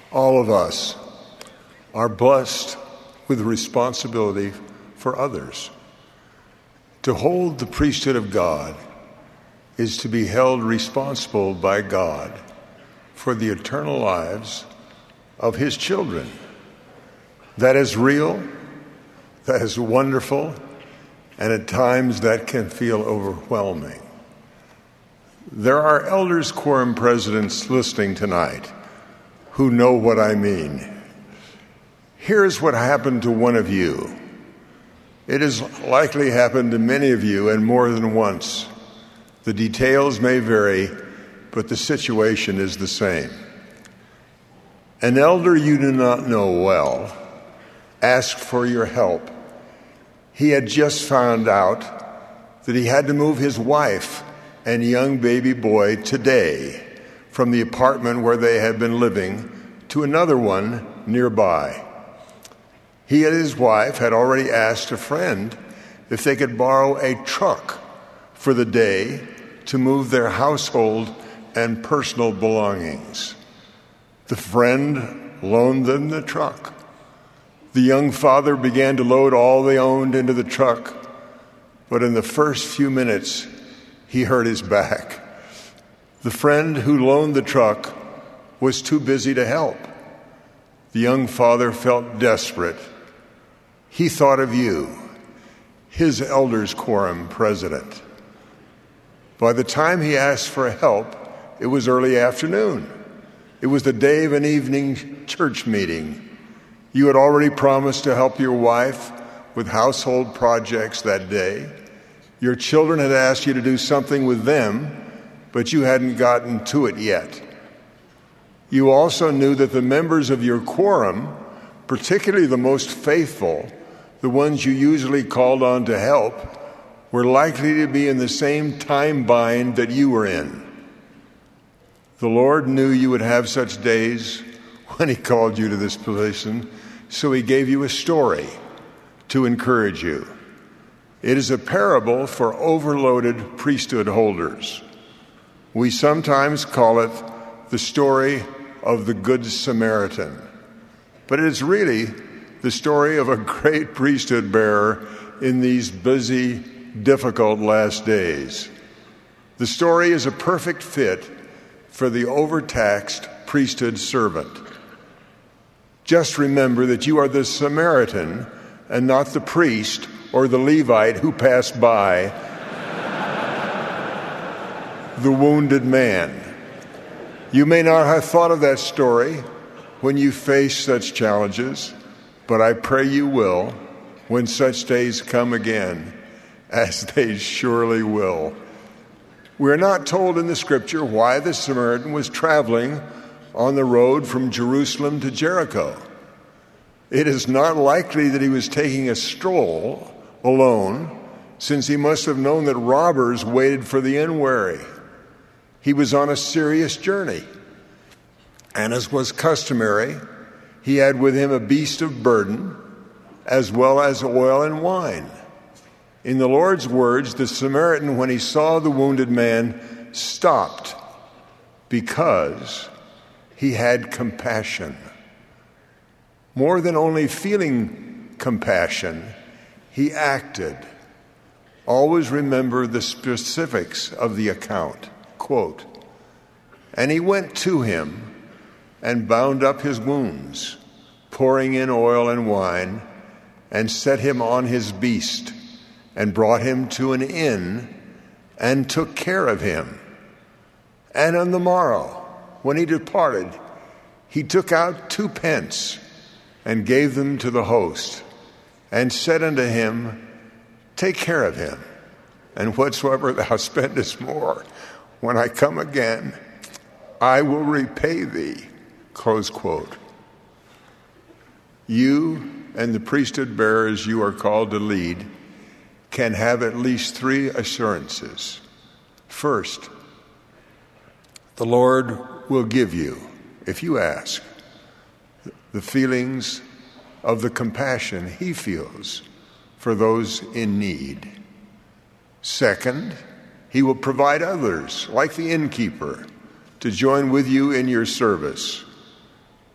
All of us are blessed with responsibility for others. To hold the priesthood of God is to be held responsible by God for the eternal lives of His children. That is real, that is wonderful, and at times that can feel overwhelming. There are elders quorum presidents listening tonight who know what I mean. Here's what happened to one of you. It has likely happened to many of you and more than once. The details may vary, but the situation is the same. An elder you do not know well asked for your help. He had just found out that he had to move his wife and young baby boy today from the apartment where they had been living to another one nearby. He and his wife had already asked a friend if they could borrow a truck for the day to move their household and personal belongings. The friend loaned them the truck. The young father began to load all they owned into the truck, but in the first few minutes, he hurt his back. The friend who loaned the truck was too busy to help. The young father felt desperate. He thought of you, his elders quorum president. By the time he asked for help, it was early afternoon. It was the day of an evening church meeting. You had already promised to help your wife with household projects that day. Your children had asked you to do something with them, but you hadn't gotten to it yet. You also knew that the members of your quorum, particularly the most faithful, the ones you usually called on to help, were likely to be in the same time bind that you were in. The Lord knew you would have such days when He called you to this position, so He gave you a story to encourage you. It is a parable for overloaded priesthood holders. We sometimes call it the story of the Good Samaritan, but it is really the story of a great priesthood bearer in these busy, difficult last days. The story is a perfect fit for the overtaxed priesthood servant. Just remember that you are the Samaritan and not the priest or the Levite who passed by, the wounded man. You may not have thought of that story when you face such challenges, but I pray you will when such days come again, as they surely will. We're not told in the Scripture why the Samaritan was traveling on the road from Jerusalem to Jericho. It is not likely that he was taking a stroll alone, since he must have known that robbers waited for the unwary. He was on a serious journey, and as was customary, he had with him a beast of burden, as well as oil and wine. In the Lord's words, the Samaritan, when he saw the wounded man, stopped because he had compassion. More than only feeling compassion, he acted. Always remember the specifics of the account. Quote, "And he went to him and bound up his wounds, pouring in oil and wine, and set him on his beast, and brought him to an inn, and took care of him. And on the morrow, when he departed, he took out 2 pence, and gave them to the host, and said unto him, Take care of him, and whatsoever thou spendest more, when I come again, I will repay thee." Close quote. You and the priesthood bearers you are called to lead can have at least 3 assurances. First, the Lord will give you, if you ask, the feelings of the compassion He feels for those in need. Second, He will provide others, like the innkeeper, to join with you in your service.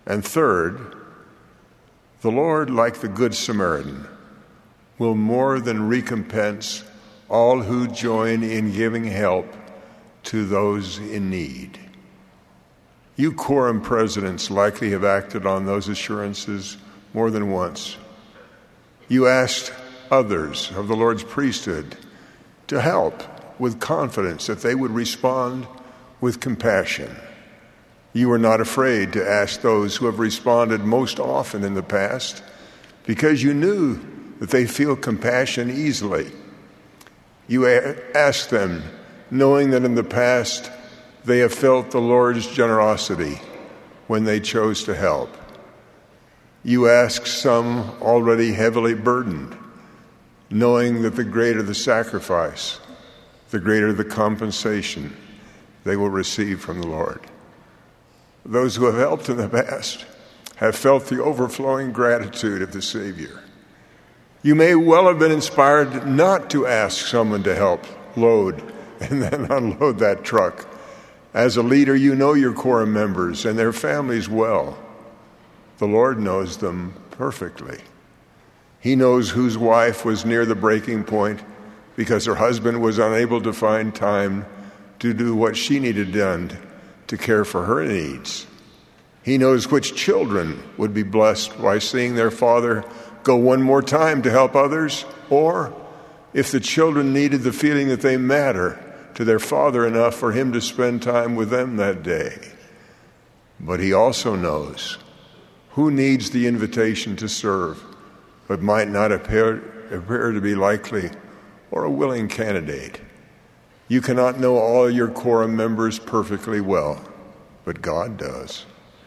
And third, the Lord, like the Good Samaritan, will more than recompense all who join in giving help to those in need. You quorum presidents likely have acted on those assurances more than once. You asked others of the Lord's priesthood to help with confidence that they would respond with compassion. You were not afraid to ask those who have responded most often in the past because you knew that they feel compassion easily. You asked them knowing that in the past they have felt the Lord's generosity when they chose to help. You asked some already heavily burdened, knowing that the greater the sacrifice, the greater the compensation they will receive from the Lord. Those who have helped in the past have felt the overflowing gratitude of the Savior. You may well have been inspired not to ask someone to help load and then unload that truck. As a leader, you know your quorum members and their families well. The Lord knows them perfectly. He knows whose wife was near the breaking point because her husband was unable to find time to do what she needed done to care for her needs. He knows which children would be blessed by seeing their father go one more time to help others, or if the children needed the feeling that they matter to their father enough for him to spend time with them that day. But he also knows who needs the invitation to serve but might not appear to be likely or a willing candidate. You cannot know all your quorum members perfectly well, but God does.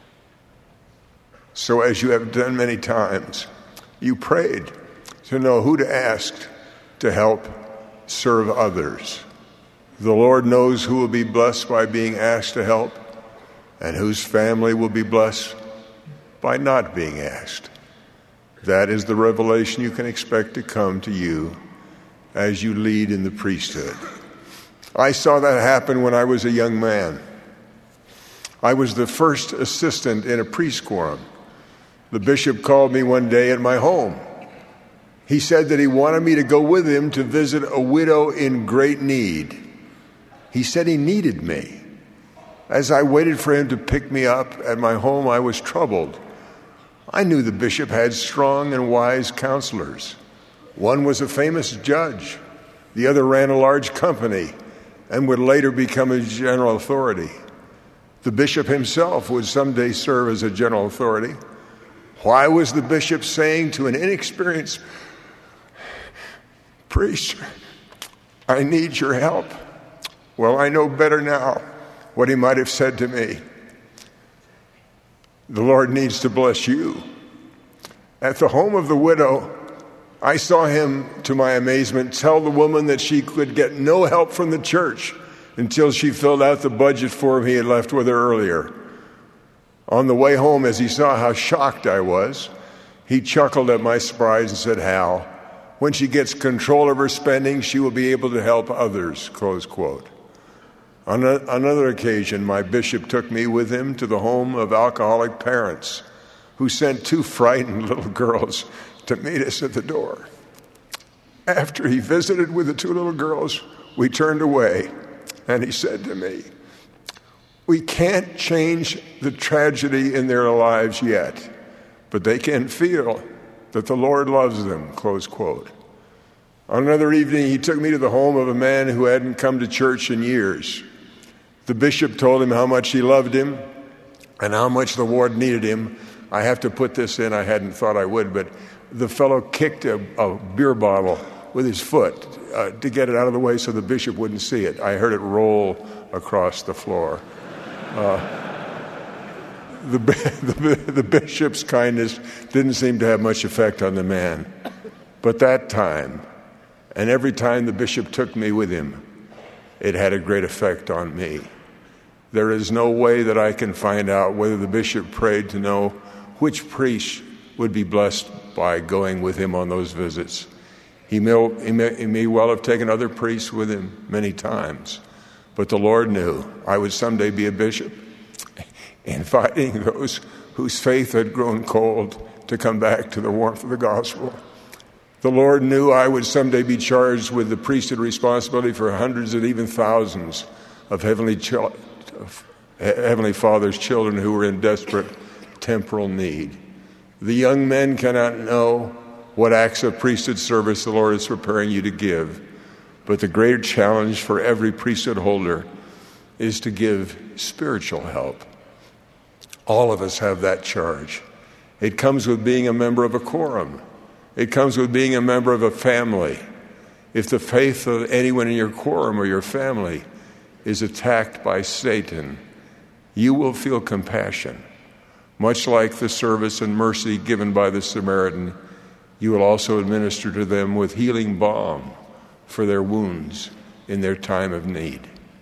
So as you have done many times, you prayed to know who to ask to help serve others. The Lord knows who will be blessed by being asked to help and whose family will be blessed by not being asked. That is the revelation you can expect to come to you as you lead in the priesthood. I saw that happen when I was a young man. I was the first assistant in a priest quorum. The bishop called me one day at my home. He said that he wanted me to go with him to visit a widow in great need. He said he needed me. As I waited for him to pick me up at my home, I was troubled. I knew the bishop had strong and wise counselors. One was a famous judge. The other ran a large company and would later become a general authority. The bishop himself would someday serve as a general authority. Why was the bishop saying to an inexperienced priest, "I need your help"? Well, I know better now what he might have said to me. The Lord needs to bless you. At the home of the widow, I saw him, to my amazement, tell the woman that she could get no help from the church until she filled out the budget form he had left with her earlier. On the way home, as he saw how shocked I was, he chuckled at my surprise and said, "Hal, when she gets control of her spending, she will be able to help others," close quote. On another occasion, my bishop took me with him to the home of alcoholic parents who sent two frightened little girls to meet us at the door. After he visited with the two little girls, we turned away, and he said to me, "We can't change the tragedy in their lives yet, but they can feel that the Lord loves them," close quote. On another evening, he took me to the home of a man who hadn't come to church in years. The bishop told him how much he loved him and how much the Lord needed him. I have to put this in, I hadn't thought I would, but the fellow kicked a beer bottle with his foot to get it out of the way so the bishop wouldn't see it. I heard it roll across the floor. The bishop's kindness didn't seem to have much effect on the man. But that time, and every time the bishop took me with him, it had a great effect on me. There is no way that I can find out whether the bishop prayed to know which priest would be blessed by going with him on those visits. He may well have taken other priests with him many times, but the Lord knew I would someday be a bishop. inviting those whose faith had grown cold to come back to the warmth of the gospel. The Lord knew I would someday be charged with the priesthood responsibility for hundreds and even thousands of Heavenly Father's children who were in desperate temporal need. The young men cannot know what acts of priesthood service the Lord is preparing you to give, but the greater challenge for every priesthood holder is to give spiritual help. All of us have that charge. It comes with being a member of a quorum. It comes with being a member of a family. If the faith of anyone in your quorum or your family is attacked by Satan, you will feel compassion. Much like the service and mercy given by the Samaritan, you will also administer to them with healing balm for their wounds in their time of need.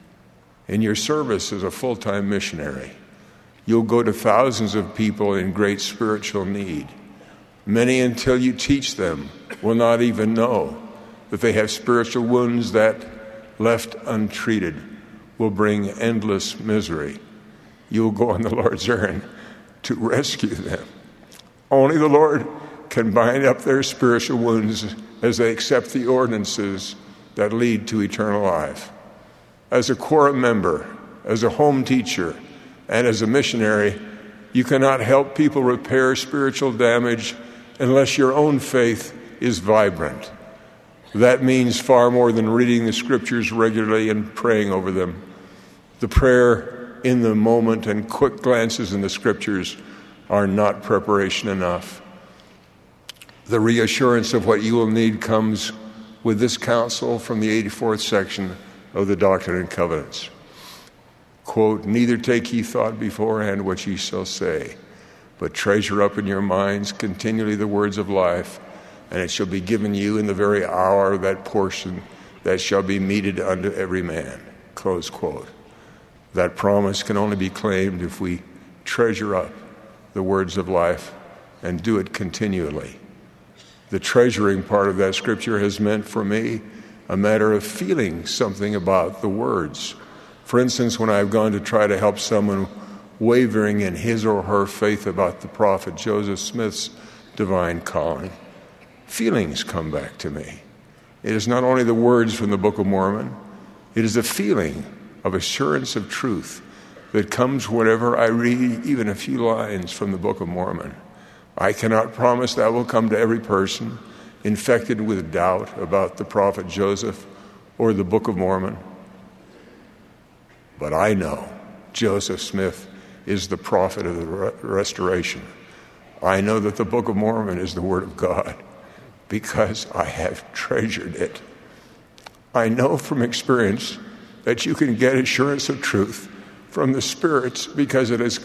In your service as a full-time missionary, you'll go to thousands of people in great spiritual need. Many, until you teach them, will not even know that they have spiritual wounds that, left untreated, will bring endless misery. You'll go on the Lord's errand to rescue them. Only the Lord can bind up their spiritual wounds as they accept the ordinances that lead to eternal life. As a quorum member, as a home teacher, and as a missionary, you cannot help people repair spiritual damage unless your own faith is vibrant. That means far more than reading the scriptures regularly and praying over them. The prayer in the moment and quick glances in the scriptures are not preparation enough. The reassurance of what you will need comes with this counsel from the 84th section of the Doctrine and Covenants. Quote, "Neither take ye thought beforehand what ye shall say, but treasure up in your minds continually the words of life, and it shall be given you in the very hour that portion that shall be meted unto every man." Close quote. That promise can only be claimed if we treasure up the words of life and do it continually. The treasuring part of that scripture has meant for me a matter of feeling something about the words. For instance, when I've gone to try to help someone wavering in his or her faith about the prophet Joseph Smith's divine calling, feelings come back to me. It is not only the words from the Book of Mormon, it is a feeling of assurance of truth that comes whenever I read even a few lines from the Book of Mormon. I cannot promise that will come to every person infected with doubt about the prophet Joseph or the Book of Mormon. But I know Joseph Smith is the prophet of the restoration. I know that the Book of Mormon is the Word of God because I have treasured it. I know from experience that you can get assurance of truth from the Spirit because it has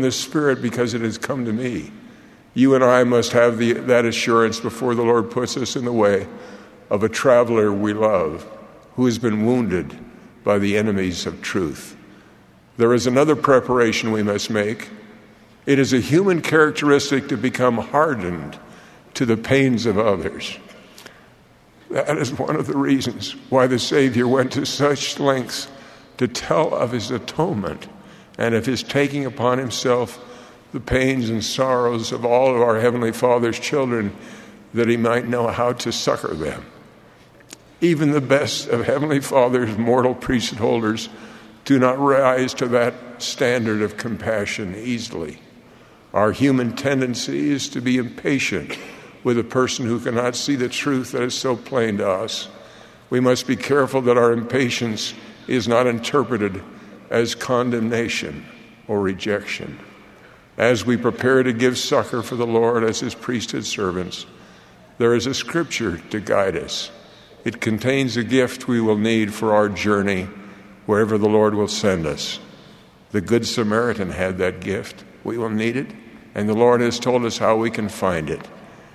come to me. You and I must have that assurance before the Lord puts us in the way of a traveler we love who has been wounded by the enemies of truth. There is another preparation we must make. It is a human characteristic to become hardened to the pains of others. That is one of the reasons why the Savior went to such lengths to tell of his atonement and of his taking upon himself the pains and sorrows of all of our Heavenly Father's children, that he might know how to succor them. Even the best of Heavenly Father's mortal priesthood holders do not rise to that standard of compassion easily. Our human tendency is to be impatient with a person who cannot see the truth that is so plain to us. We must be careful that our impatience is not interpreted as condemnation or rejection. As we prepare to give succor for the Lord as his priesthood servants, there is a scripture to guide us. It contains a gift we will need for our journey wherever the Lord will send us. The Good Samaritan had that gift. We will need it, and the Lord has told us how we can find it.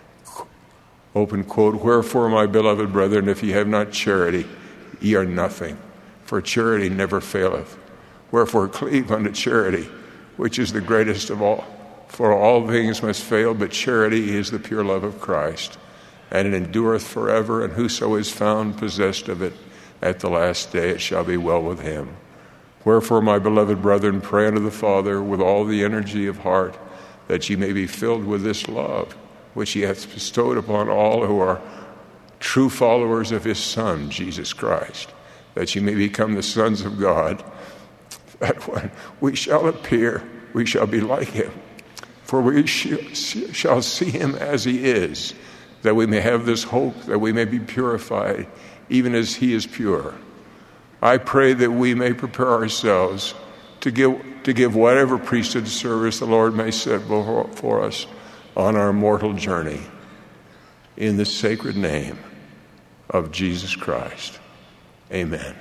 Open quote, "Wherefore, my beloved brethren, if ye have not charity, ye are nothing, for charity never faileth. Wherefore, cleave unto charity, which is the greatest of all. For all things must fail, but charity is the pure love of Christ, and it endureth forever, and whoso is found possessed of it, at the last day it shall be well with him." Wherefore, my beloved brethren, pray unto the Father with all the energy of heart, that ye may be filled with this love, which he hath bestowed upon all who are true followers of his Son, Jesus Christ, that ye may become the sons of God, that when we shall appear, we shall be like him. For we shall see him as he is, that we may have this hope, that we may be purified, even as he is pure. I pray that we may prepare ourselves to give whatever priesthood service the Lord may set before us on our mortal journey. In the sacred name of Jesus Christ. Amen.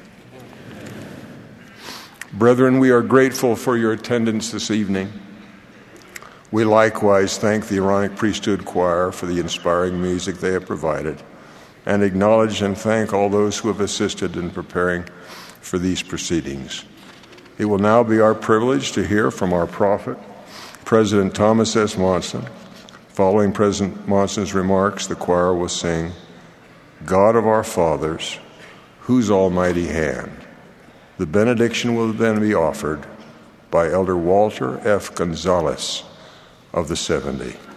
Brethren, we are grateful for your attendance this evening. We likewise thank the Aaronic Priesthood Choir for the inspiring music they have provided, and acknowledge and thank all those who have assisted in preparing for these proceedings. It will now be our privilege to hear from our prophet, President Thomas S. Monson. Following President Monson's remarks, the choir will sing, God of our fathers, whose almighty hand. The benediction will then be offered by Elder Walter F. Gonzalez of the 70.